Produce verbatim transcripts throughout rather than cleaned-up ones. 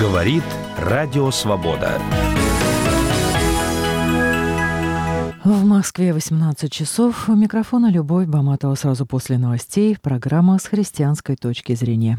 Говорит Радио Свобода. В Москве восемнадцать часов. У микрофона Любовь Баматова. Сразу после новостей программа с христианской точки зрения.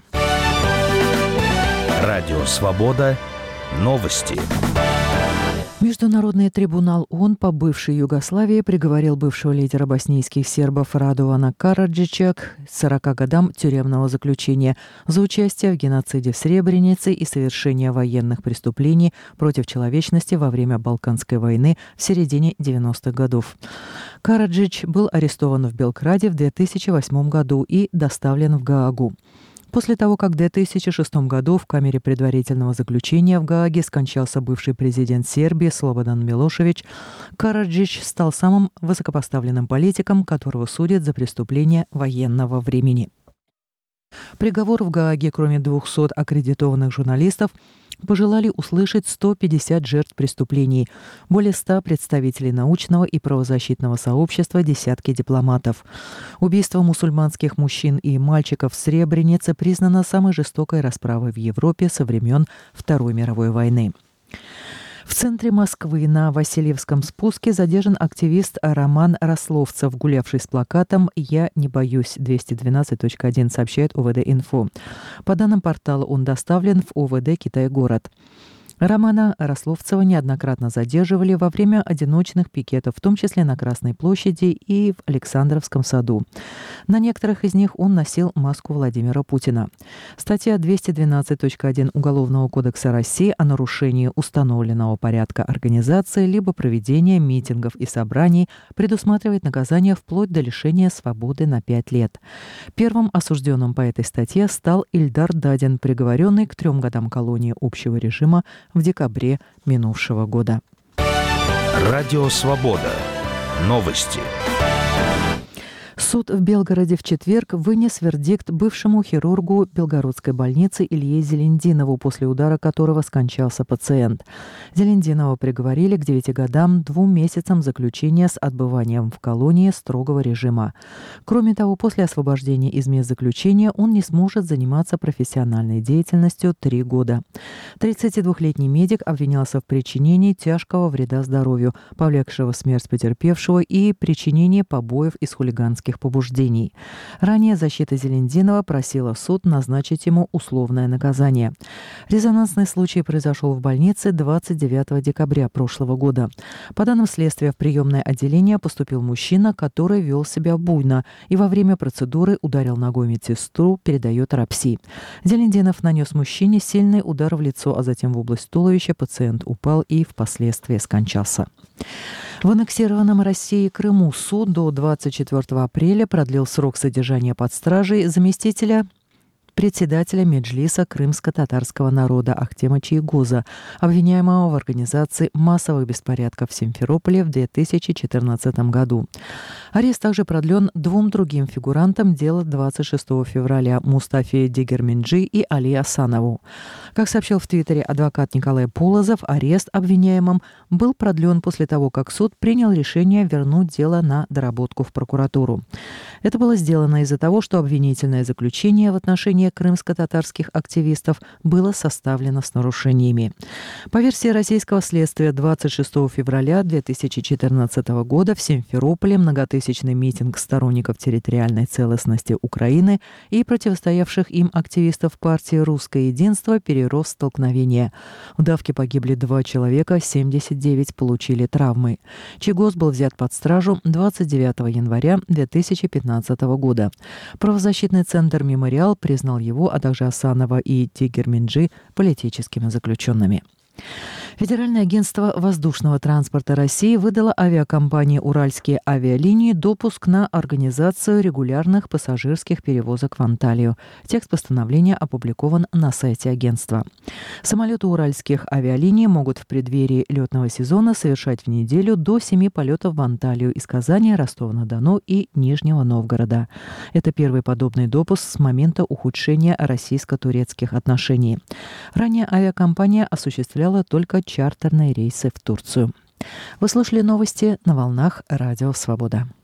Радио Свобода. Новости. Международный трибунал ООН по бывшей Югославии приговорил бывшего лидера боснийских сербов Радована Караджича к сорока годам тюремного заключения за участие в геноциде в Сребренице и совершение военных преступлений против человечности во время Балканской войны в середине девяностых годов. Караджич был арестован в Белграде в две тысячи восьмом году и доставлен в Гаагу. После того, как в две тысячи шестом году в камере предварительного заключения в Гааге скончался бывший президент Сербии Слободан Милошевич, Караджич стал самым высокопоставленным политиком, которого судят за преступления военного времени. Приговор в Гааге, кроме двухсот аккредитованных журналистов, пожелали услышать сто пятьдесят жертв преступлений, более ста представителей научного и правозащитного сообщества, десятки дипломатов. Убийство мусульманских мужчин и мальчиков в Сребренице признано самой жестокой расправой в Европе со времен Второй мировой войны. В центре Москвы на Васильевском спуске задержан активист Роман Рословцев, гулявший с плакатом «Я не боюсь» двести двенадцать точка один, сообщает ОВД-Инфо. По данным портала, он доставлен в ОВД Китай-город. Романа Рословцева неоднократно задерживали во время одиночных пикетов, в том числе на Красной площади и в Александровском саду. На некоторых из них он носил маску Владимира Путина. Статья двести двенадцать точка один Уголовного кодекса России о нарушении установленного порядка организации либо проведения митингов и собраний предусматривает наказание вплоть до лишения свободы на пять лет. Первым осужденным по этой статье стал Ильдар Дадин, приговоренный к трем годам колонии общего режима в декабре минувшего года. Радио Свобода. Новости. Суд в Белгороде в четверг вынес вердикт бывшему хирургу Белгородской больницы Илье Зелендинову, после удара которого скончался пациент. Зелендинова приговорили к девяти годам, двум месяцам заключения с отбыванием в колонии строгого режима. Кроме того, после освобождения из мест заключения он не сможет заниматься профессиональной деятельностью три года. тридцатидвухлетний медик обвинялся в причинении тяжкого вреда здоровью, повлекшего смерть потерпевшего, и причинении побоев из хулиганских побуждений. Ранее защита Зелендинова просила суд назначить ему условное наказание. Резонансный случай произошел в больнице двадцать девятого декабря прошлого года. По данным следствия, в приемное отделение поступил мужчина, который вел себя буйно и во время процедуры ударил ногой медсестру, передает РАПСИ. Зелендинов нанес мужчине сильный удар в лицо, а затем в область туловища. Пациент упал и впоследствии скончался. В аннексированном Россией Крыму суд до двадцать четвёртого апреля продлил срок содержания под стражей заместителя председателя Меджлиса крымско-татарского народа Ахтема Чийгоза, обвиняемого в организации массовых беспорядков в Симферополе в две тысячи четырнадцатом году. Арест также продлен двум другим фигурантам дела двадцать шестого февраля – Мустафе Дегерменджи и Али Асанову. Как сообщил в Твиттере адвокат Николай Полозов, арест обвиняемым был продлен после того, как суд принял решение вернуть дело на доработку в прокуратуру. Это было сделано из-за того, что обвинительное заключение в отношении крымско-татарских активистов было составлено с нарушениями. По версии российского следствия, двадцать шестого февраля две тысячи четырнадцатого года в Симферополе многотысячный митинг сторонников территориальной целостности Украины и противостоявших им активистов партии «Русское единство» перерос в столкновение. В давке погибли два человека, семьдесят девять получили травмы. Чийгоз был взят под стражу двадцать девятого января две тысячи пятнадцатого года. Правозащитный центр «Мемориал» признал его, а также Асанова и Дегерменджи политическими заключенными. Федеральное агентство воздушного транспорта России выдало авиакомпании «Уральские авиалинии» допуск на организацию регулярных пассажирских перевозок в Анталию. Текст постановления опубликован на сайте агентства. Самолеты «Уральских авиалиний» могут в преддверии летного сезона совершать в неделю до семи полетов в Анталию из Казани, Ростова-на-Дону и Нижнего Новгорода. Это первый подобный допуск с момента ухудшения российско-турецких отношений. Ранее авиакомпания осуществляла только чартерные рейсы в Турцию. Вы слушали новости на волнах Радио Свобода.